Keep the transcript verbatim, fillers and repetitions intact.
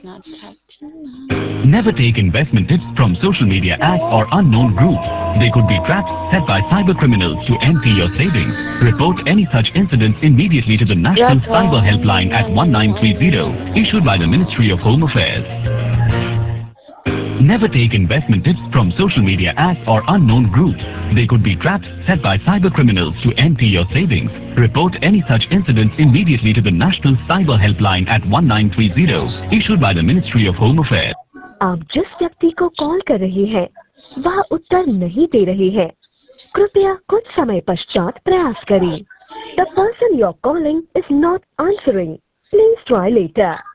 Not touching. Never take investment tips from social media ads or unknown groups. They could be traps set by cyber criminals to empty your savings. Report any such incidents immediately to the National Cyber Helpline at one nine three zero, issued by the Ministry of Home Affairs. Never take investment tips from social media ads or unknown groups. They could be traps set by cyber criminals to empty your savings. Report any such incidents immediately to the National Cyber Helpline at one nine three zero, issued by the Ministry of Home Affairs. आप जिस व्यक्ति को call कर रही हैं, वह उत्तर नहीं दे रही है। कृपया कुछ समय पश्चात प्रयास करें। The person you're calling is not answering. Please try later.